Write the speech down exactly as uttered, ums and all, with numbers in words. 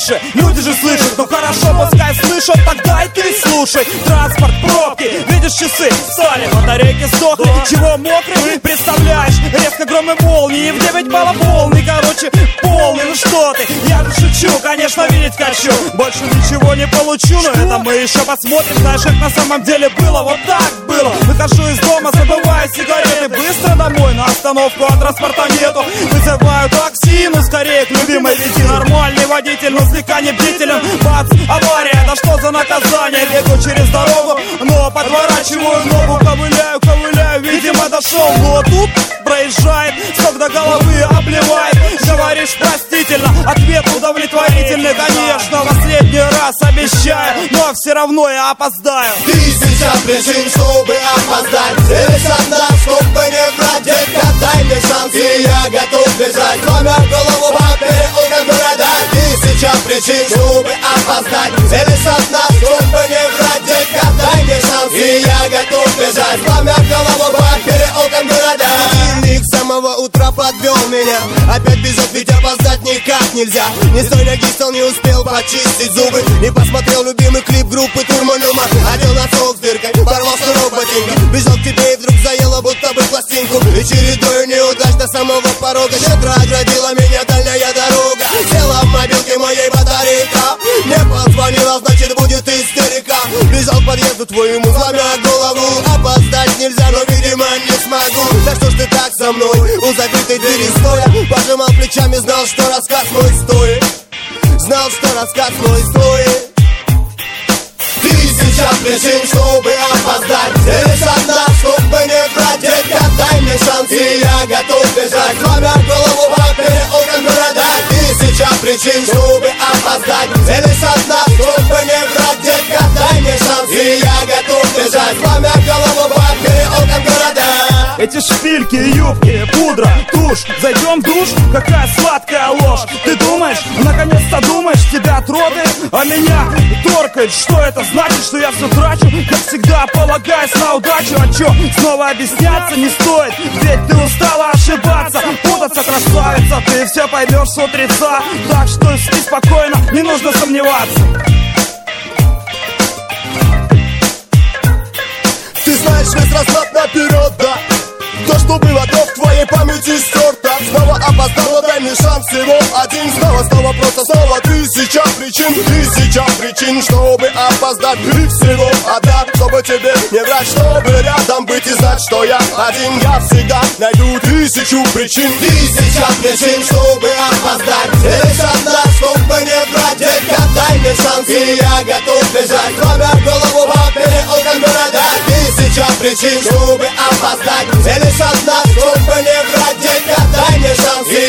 тише, люди же слышат. Ну хорошо, пускай слышат, тогда и ты слушай. Транспорт, пробки, видишь часы, стали, батарейки сдохли. Чего мокрый, представляешь? Резко гром и молнии, в девять баллов полный, короче, полный. Ну что ты, я же шучу, конечно, видеть хочу. Больше ничего не получу, но это мы еще посмотрим. Знаешь, как на самом деле было, вот так было. Выхожу из дома, забываю сигареты. Быстро домой, на остановку, а транспорта нету. Вызываю такси, ну скорее к любимой вези. Нормальный водитель, но слегка не бдителен. Бац, авария, да что за наказание? Бегу через дорогу, но подворачиваю ногу. Ковыляю, ковыляю, видимо дошел. Но тут проезжает, сок до головы обливает. Говоришь простительно, ответ удовлетворительный. Конечно, последний раз обещаю, но все равно я опоздаю. Тысяча причин, чтобы опоздать. Здесь одна, чтобы не врать. Детка, дай мне шанс, и я готов бежать. Номер голову по переулкам города. Тысяча причин, чтобы опоздать. Здесь одна, чтобы не врать. Детка, дай мне шанс, и я готов бежать. Номер голову по переулкам города. Будильник с самого утра подвел меня. Опять бежать, ведь опоздать никак нельзя. Не с той ноги стал, не успел почистить зубы. Не посмотрел любимый клип группы Турманума. Одел носок с дыркой, порвал шнурок ботинка. Бежал к тебе и вдруг заело, будто бы пластинку. И чередою неудач до самого порога. Щедро оградила меня дальняя дорога. Села в мобилке моей батарейка. Не позвонила, значит будет истерика. Бежал к подъезду твоему, сломя голову. Опоздать нельзя, но видимо не смогу. Да что ж ты так со мной, у закрытой двери стоя. Пожимал плечами, знал, что рассказ мой стоит. Знал, что рассказ мой стоит. Тысяча причин, чтобы опоздать. Здесь одна, чтобы не врать. Детка, дай мне шанс, и я готов бежать. Номер голову по переулкам города. Тысяча причин, чтобы опоздать. Здесь одна, чтобы не врать. Детка, дай мне шанс, и я готов бежать. Номер голову по переулкам города. Эти шпильки, юбки, пудра, тушь. Зайдем в душ, какая сладкая ложь. Ты думаешь, наконец-то думаешь, тебя трогает, а меня торкает. Что это значит, что я все трачу? Как всегда, полагаясь на удачу. А чё, снова объясняться не стоит? Ведь ты устала ошибаться, путаться, красавица. Ты все поймешь с утреца. Так что спи спокойно, не нужно сомневаться. Ты знаешь весь расклад наперед, да? То, что было, то в твоей памяти стерто. Снова опоздала, дай мне шанс всего один. Снова, снова, просто снова тысяча причин. Тысяча причин, чтобы опоздать. И всего одна, чтобы тебе не врать. Чтобы рядом быть и знать, что я один. Я всегда найду тысячу причин. Тысяча причин, чтобы опоздать. Здесь одна, чтобы не врать. Детка, дай мне шанс, и я готов бежать. Номер голову по переулкам города. Тысяча причин, чтобы опоздать. Здесь одна, чтобы не врать. Детка, дай мне шанс, и